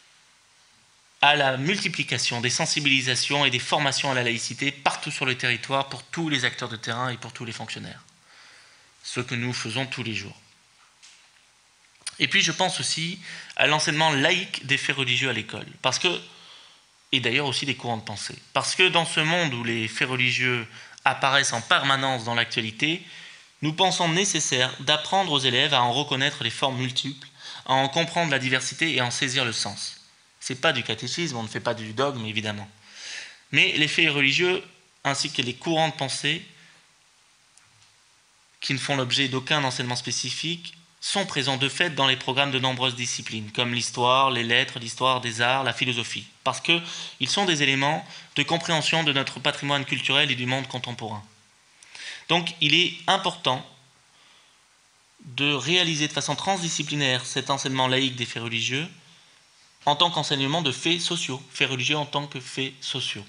à la multiplication des sensibilisations et des formations à la laïcité partout sur le territoire pour tous les acteurs de terrain et pour tous les fonctionnaires. Ce que nous faisons tous les jours. Et puis je pense aussi à l'enseignement laïque des faits religieux à l'école. Parce que, et d'ailleurs aussi des courants de pensée. Parce que dans ce monde où les faits religieux apparaissent en permanence dans l'actualité, nous pensons nécessaire d'apprendre aux élèves à en reconnaître les formes multiples, à en comprendre la diversité et à en saisir le sens. Ce n'est pas du catéchisme, on ne fait pas du dogme, évidemment. Mais les faits religieux, ainsi que les courants de pensée, qui ne font l'objet d'aucun enseignement spécifique, sont présents de fait dans les programmes de nombreuses disciplines, comme l'histoire, les lettres, l'histoire des arts, la philosophie, parce qu'ils sont des éléments de compréhension de notre patrimoine culturel et du monde contemporain. Donc il est important de réaliser de façon transdisciplinaire cet enseignement laïque des faits religieux en tant qu'enseignement de faits sociaux, faits religieux en tant que faits sociaux.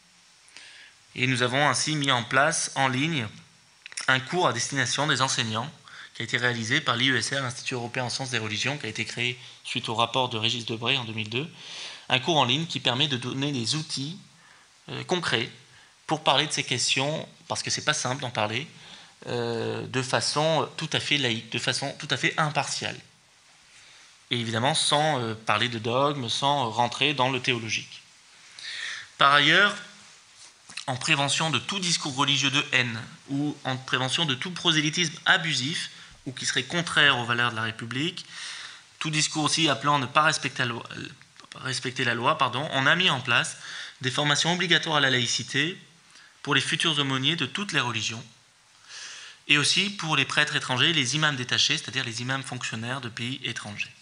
Et nous avons ainsi mis en place en ligne un cours à destination des enseignants qui a été réalisé par l'IESR, l'Institut européen en sciences des religions, qui a été créé suite au rapport de Régis Debray en 2002. Un cours en ligne qui permet de donner des outils concrets pour parler de ces questions, parce que ce n'est pas simple d'en parler, de façon tout à fait laïque, de façon tout à fait impartiale. Et évidemment sans parler de dogme, sans rentrer dans le théologique. Par ailleurs, en prévention de tout discours religieux de haine ou en prévention de tout prosélytisme abusif ou qui serait contraire aux valeurs de la République, tout discours aussi appelant à ne pas respecter la loi, on a mis en place des formations obligatoires à la laïcité pour les futurs aumôniers de toutes les religions et aussi pour les prêtres étrangers, les imams détachés, c'est-à-dire les imams fonctionnaires de pays étrangers.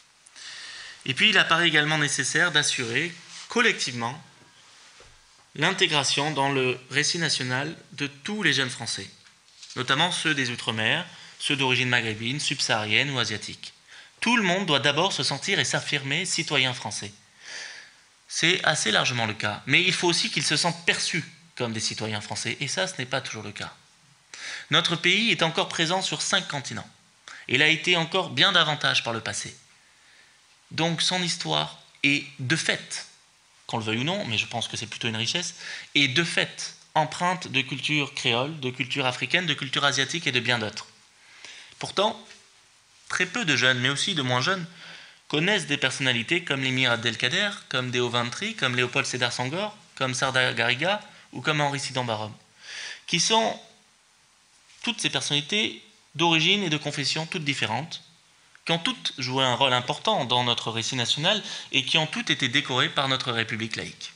Et puis il apparaît également nécessaire d'assurer collectivement l'intégration dans le récit national de tous les jeunes Français, notamment ceux des Outre-mer, ceux d'origine maghrébine, subsaharienne ou asiatique. Tout le monde doit d'abord se sentir et s'affirmer citoyen français. C'est assez largement le cas, mais il faut aussi qu'ils se sentent perçus comme des citoyens français, et ça, ce n'est pas toujours le cas. Notre pays est encore présent sur 5 continents, et il a été encore bien davantage par le passé. Donc son histoire est de fait, qu'on le veuille ou non, mais je pense que c'est plutôt une richesse, est de fait empreinte de culture créole, de culture africaine, de culture asiatique et de bien d'autres. Pourtant, très peu de jeunes, mais aussi de moins jeunes, connaissent des personnalités comme l'émir Abdelkader, comme Deo Vantry, comme Léopold Sédar Senghor, comme Sardar Garriga ou comme Henri Sidon Barome, qui sont toutes ces personnalités d'origine et de confession toutes différentes, qui ont toutes joué un rôle important dans notre récit national et qui ont toutes été décorées par notre République laïque.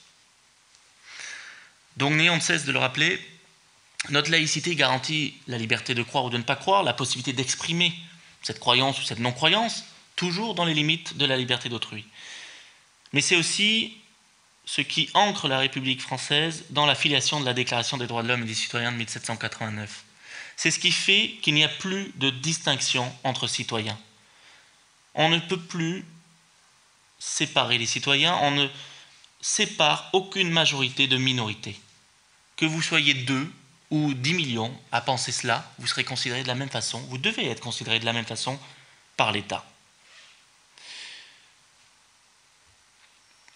Donc, n'ayons de cesse de le rappeler, notre laïcité garantit la liberté de croire ou de ne pas croire, la possibilité d'exprimer cette croyance ou cette non-croyance, toujours dans les limites de la liberté d'autrui. Mais c'est aussi ce qui ancre la République française dans la filiation de la Déclaration des droits de l'homme et des citoyens de 1789. C'est ce qui fait qu'il n'y a plus de distinction entre citoyens. On ne peut plus séparer les citoyens, on ne sépare aucune majorité de minorité. Que vous soyez 2 ou 10 millions à penser cela, vous serez considérés de la même façon, vous devez être considérés de la même façon par l'État.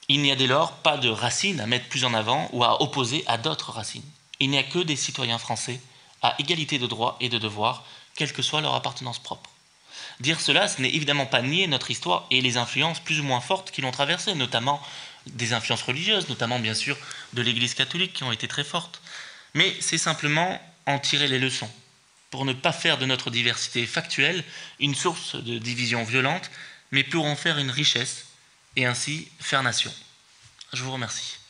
Il n'y a dès lors pas de racines à mettre plus en avant ou à opposer à d'autres racines. Il n'y a que des citoyens français à égalité de droits et de devoirs, quelle que soit leur appartenance propre. Dire cela, ce n'est évidemment pas nier notre histoire et les influences plus ou moins fortes qui l'ont traversée, notamment des influences religieuses, notamment bien sûr de l'Église catholique qui ont été très fortes. Mais c'est simplement en tirer les leçons, pour ne pas faire de notre diversité factuelle une source de division violente, mais pour en faire une richesse et ainsi faire nation. Je vous remercie.